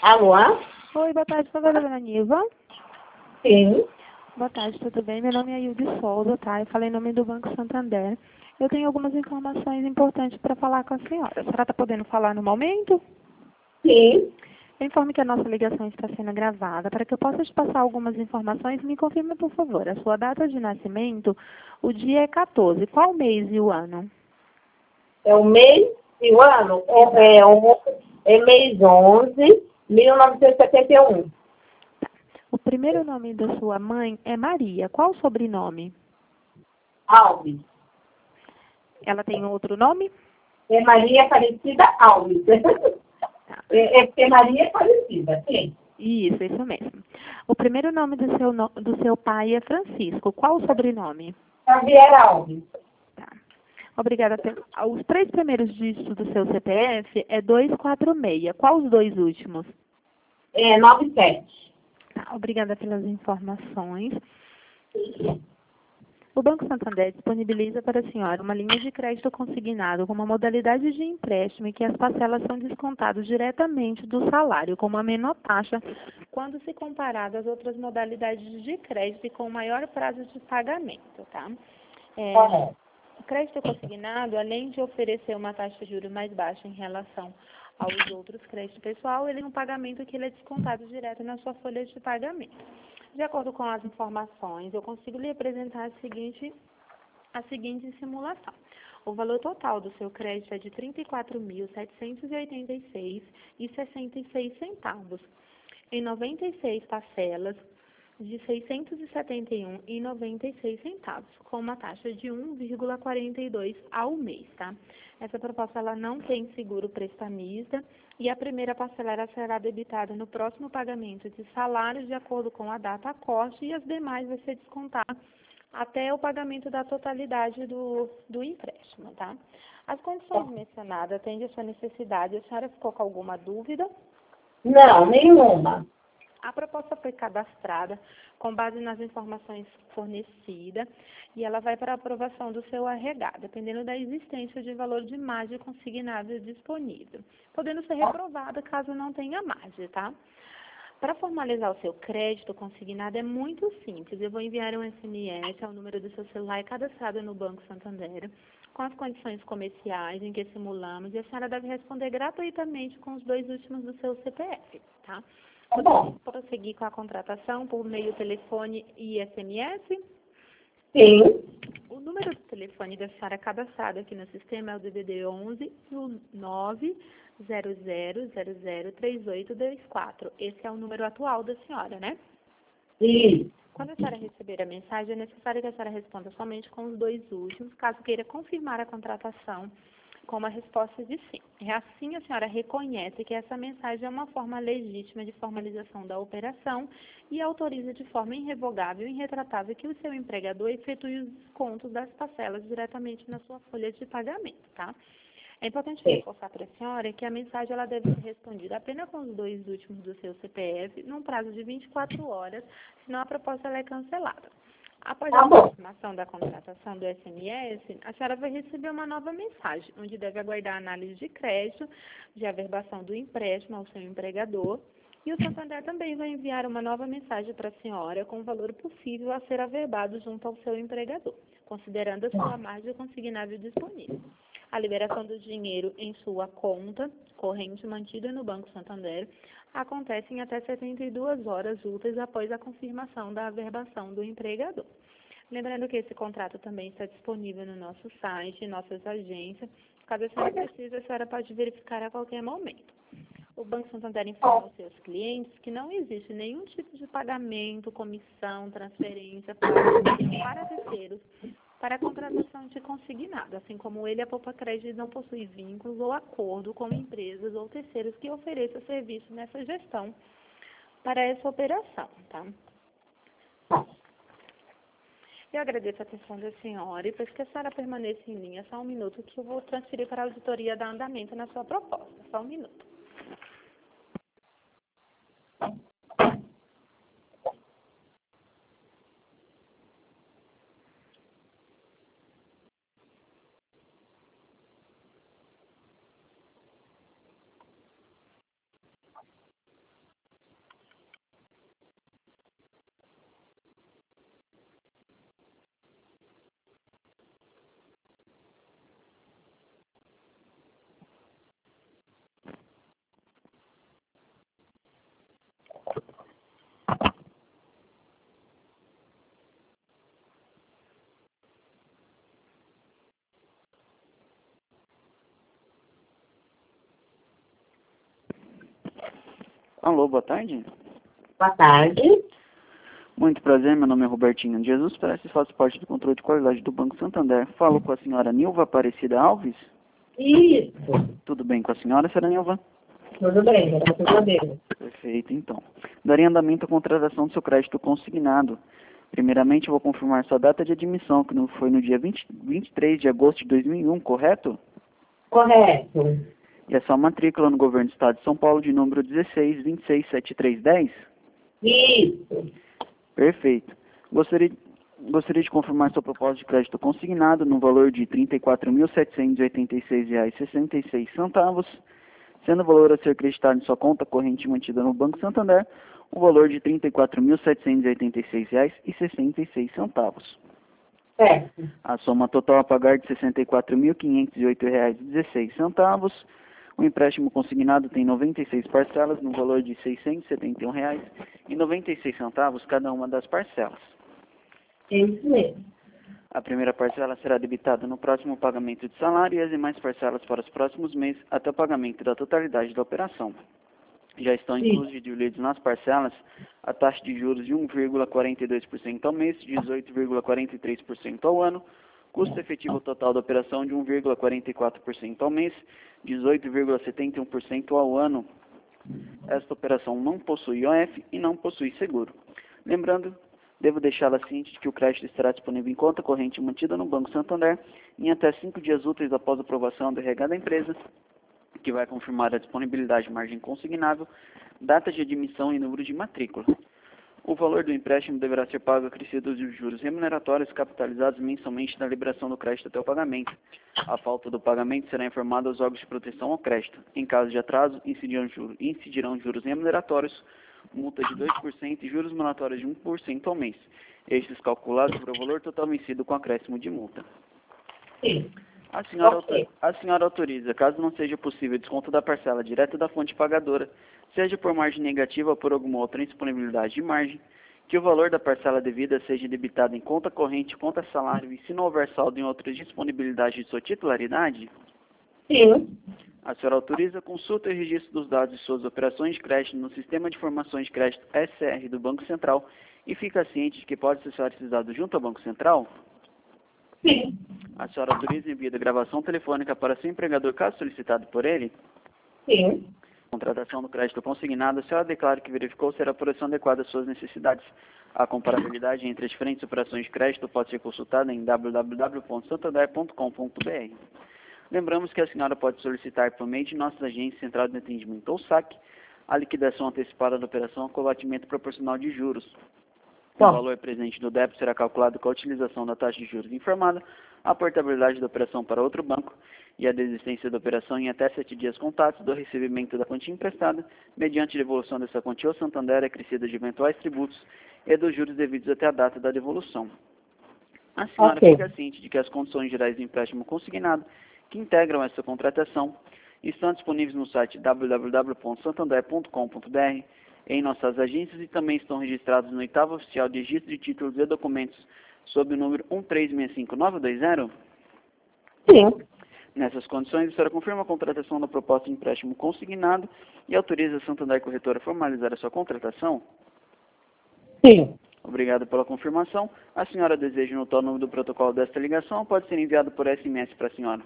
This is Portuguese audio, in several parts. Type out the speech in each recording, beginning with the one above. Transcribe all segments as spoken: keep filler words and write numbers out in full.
Alô? Oi, boa tarde, sou a dona Niva. Sim. Boa tarde, tudo bem? Meu nome é Hilde Souza, tá? Eu falei em nome do Banco Santander. Eu tenho algumas informações importantes para falar com a senhora. A senhora está podendo falar no momento? Sim. Eu informo que a nossa ligação está sendo gravada. Para que eu possa te passar algumas informações, me confirme, por favor, a sua data de nascimento. O dia é quatorze. Qual mês e o ano? É o mês e o ano? É, é, o, é mês onze, mil novecentos e setenta e um. O primeiro nome da sua mãe é Maria. Qual o sobrenome? Alves. Ela tem outro nome? É Maria Aparecida Alves. Tá. É, é porque Maria Aparecida, sim. Isso, isso mesmo. O primeiro nome do seu, no- do seu pai é Francisco. Qual o sobrenome? Xavier Alves. Tá. Obrigada. Pe- Os três primeiros dígitos do seu C P F é duzentos e quarenta e seis. Qual os dois últimos? É noventa e sete. Tá. Obrigada pelas informações. O Banco Santander disponibiliza para a senhora uma linha de crédito consignado com uma modalidade de empréstimo em que as parcelas são descontadas diretamente do salário, com uma menor taxa, quando se comparado às outras modalidades de crédito e com maior prazo de pagamento, tá? É, Correto. o crédito consignado, além de oferecer uma taxa de juros mais baixa em relação aos outros créditos pessoal, ele é um pagamento que ele é descontado direto na sua folha de pagamento. De acordo com as informações, eu consigo lhe apresentar a seguinte, a seguinte simulação. O valor total do seu crédito é de trinta e quatro mil, setecentos e oitenta e seis reais e sessenta e seis centavos, em noventa e seis parcelas de seiscentos e setenta e um reais e noventa e seis centavos, com uma taxa de um vírgula quarenta e dois ao mês, tá? Essa proposta ela não tem seguro prestamista e a primeira parcela ela será debitada no próximo pagamento de salários de acordo com a data corte e as demais vai ser descontar até o pagamento da totalidade do, do empréstimo, tá? As condições mencionadas atendem a sua necessidade. A senhora ficou com alguma dúvida? Não, nenhuma. A proposta foi cadastrada com base nas informações fornecidas e ela vai para a aprovação do seu R H, dependendo da existência de valor de margem consignado disponível, podendo ser reprovada caso não tenha margem, tá? Para formalizar o seu crédito consignado é muito simples. Eu vou enviar um S M S ao número do seu celular cadastrado no Banco Santander, com as condições comerciais em que simulamos, e a senhora deve responder gratuitamente com os dois últimos do seu C P F, tá? Tá bom. Podemos prosseguir com a contratação por meio telefone e S M S? Sim. O número do telefone da senhora cadastrado aqui no sistema é o D D D onze e o nove zero zero zero zero três oito dois quatro. Esse é o número atual da senhora, né? Sim. Quando a senhora receber a mensagem, é necessário que a senhora responda somente com os dois últimos, caso queira confirmar a contratação com uma resposta de sim. É assim a senhora reconhece que essa mensagem é uma forma legítima de formalização da operação e autoriza de forma irrevogável e irretratável que o seu empregador efetue os descontos das parcelas diretamente na sua folha de pagamento, tá? É importante reforçar para a senhora que a mensagem ela deve ser respondida apenas com os dois últimos do seu C P F, num prazo de vinte e quatro horas, senão a proposta ela é cancelada. Após Tá a bom. confirmação da contratação do S M S, a senhora vai receber uma nova mensagem, onde deve aguardar a análise de crédito, de averbação do empréstimo ao seu empregador, e o Santander também vai enviar uma nova mensagem para a senhora com o valor possível a ser averbado junto ao seu empregador, considerando a sua margem consignável disponível. A liberação do dinheiro em sua conta corrente mantida no Banco Santander acontece em até setenta e duas horas úteis após a confirmação da averbação do empregador. Lembrando que esse contrato também está disponível no nosso site, em nossas agências. Caso a senhora precise, a senhora pode verificar a qualquer momento. O Banco Santander informa aos seus clientes que não existe nenhum tipo de pagamento, comissão, transferência para, para terceiros para a contratação de consignado, assim como ele, a Poupa Crédito não possui vínculos ou acordo com empresas ou terceiros que ofereçam serviço nessa gestão para essa operação, tá? Eu agradeço a atenção da senhora e peço que a senhora permaneça em linha só um minuto que eu vou transferir para a auditoria dar andamento na sua proposta. Só um minuto. Alô, boa tarde. Boa tarde. Muito prazer, meu nome é Robertinho de Jesus Prestes, faço parte do controle de qualidade do Banco Santander. Falo com a senhora Nilva Aparecida Alves. Isso. Tudo bem com a senhora, senhora Nilva? Tudo bem, graças a Deus. Perfeito, então. Daria andamento à contratação do seu crédito consignado. Primeiramente, eu vou confirmar sua data de admissão, que não foi no dia vinte, vinte e três de agosto de dois mil e um, correto? Correto. E a sua matrícula no Governo do Estado de São Paulo de número dezesseis, vinte e seis, setenta e três dez? Isso. Perfeito. Gostaria, gostaria de confirmar sua proposta de crédito consignado no valor de trinta e quatro mil setecentos e oitenta e seis reais e sessenta e seis centavos, sendo o valor a ser acreditado em sua conta corrente mantida no Banco Santander, o valor de trinta e quatro mil setecentos e oitenta e seis reais e sessenta e seis centavos. Certo. A soma total a pagar de sessenta e quatro mil quinhentos e oito reais e dezesseis centavos. O empréstimo consignado tem noventa e seis parcelas no valor de seiscentos e setenta e um reais e noventa e seis centavos cada uma das parcelas. É isso mesmo. A primeira parcela será debitada no próximo pagamento de salário e as demais parcelas para os próximos meses até o pagamento da totalidade da operação. Já estão Sim. incluídos nas parcelas a taxa de juros de um vírgula quarenta e dois por cento ao mês, dezoito vírgula quarenta e três por cento ao ano, custo efetivo total da operação de um vírgula quarenta e quatro por cento ao mês, dezoito vírgula setenta e um por cento ao ano. Esta operação não possui I O F e não possui seguro. Lembrando, devo deixá-la ciente de que o crédito estará disponível em conta corrente mantida no Banco Santander em até cinco dias úteis após a aprovação do R H da empresa, que vai confirmar a disponibilidade de margem consignável, data de admissão e número de matrícula. O valor do empréstimo deverá ser pago acrescidos de juros remuneratórios capitalizados mensalmente na liberação do crédito até o pagamento. A falta do pagamento será informada aos órgãos de proteção ao crédito. Em caso de atraso, incidirão juros, incidirão juros remuneratórios, multa de dois por cento e juros moratórios de um por cento ao mês. Estes calculados sobre o valor total vencido com acréscimo de multa. Sim. A senhora, Ok. a senhora autoriza, caso não seja possível desconto da parcela direto da fonte pagadora, seja por margem negativa ou por alguma outra indisponibilidade de margem, que o valor da parcela devida seja debitado em conta corrente, conta salário e, se não houver saldo em outras disponibilidades de sua titularidade? Sim. A senhora autoriza a consulta e registro dos dados de suas operações de crédito no Sistema de Informações de Crédito S R do Banco Central e fica ciente de que pode ser solicitado junto ao Banco Central? Sim. A senhora autoriza o envio da gravação telefônica para seu empregador caso solicitado por ele? Sim. Contratação do crédito consignado, a senhora declara que verificou ser a apuração adequada às suas necessidades. A comparabilidade entre as diferentes operações de crédito pode ser consultada em w w w ponto santander ponto com ponto b r. Lembramos que a senhora pode solicitar por meio de nossas agências Central de Atendimento ou S A C a liquidação antecipada da operação com abatimento proporcional de juros. O Bom. valor presente do débito será calculado com a utilização da taxa de juros informada, a portabilidade da operação para outro banco e a desistência da operação em até sete dias contados do recebimento da quantia emprestada, mediante devolução dessa quantia ao Santander acrescida de eventuais tributos e dos juros devidos até a data da devolução. A senhora Ok. fica ciente de que as condições gerais do empréstimo consignado que integram essa contratação estão disponíveis no site w w w ponto santander ponto com ponto b r, em nossas agências e também estão registrados no oitavo oficial de registro de títulos e documentos sob o número um três seis cinco nove dois zero? Sim. Nessas condições, a senhora confirma a contratação da proposta de empréstimo consignado e autoriza a Santander Corretora a formalizar a sua contratação? Sim. Obrigado pela confirmação. A senhora deseja anotar o número do protocolo desta ligação ou pode ser enviado por S M S para a senhora?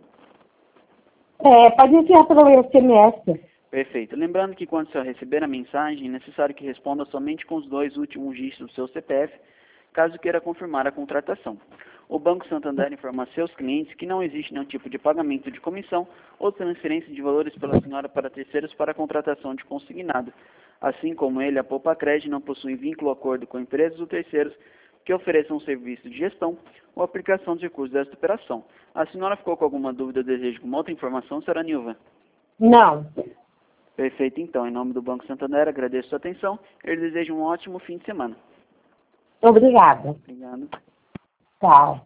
É, pode enviar pelo S M S. Perfeito. Lembrando que quando a senhora receber a mensagem, é necessário que responda somente com os dois últimos dígitos do seu C P F, caso queira confirmar a contratação. O Banco Santander informa a seus clientes que não existe nenhum tipo de pagamento de comissão ou transferência de valores pela senhora para terceiros para a contratação de consignado. Assim como ele, a Poupa Crédito não possui vínculo ou acordo com empresas ou terceiros que ofereçam um serviço de gestão ou aplicação de recursos desta operação. A senhora ficou com alguma dúvida ou desejo de alguma outra informação, senhora Nilva? Não. Perfeito, então. Em nome do Banco Santander, agradeço a sua atenção. Eu desejo um ótimo fim de semana. Obrigada. Obrigado. Tchau.